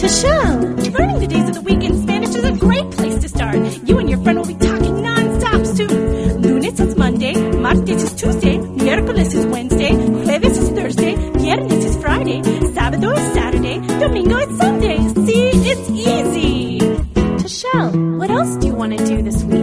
Michelle. Learning the days of the week in Spanish is a great place to start. You and your friend will be talking non-stop soon. Lunes is Monday, martes is Tuesday, miércoles is Wednesday, jueves is Thursday, viernes is Friday, sábado is Saturday, domingo is Sunday. See, it's easy. Michelle, what else do you want to do this week?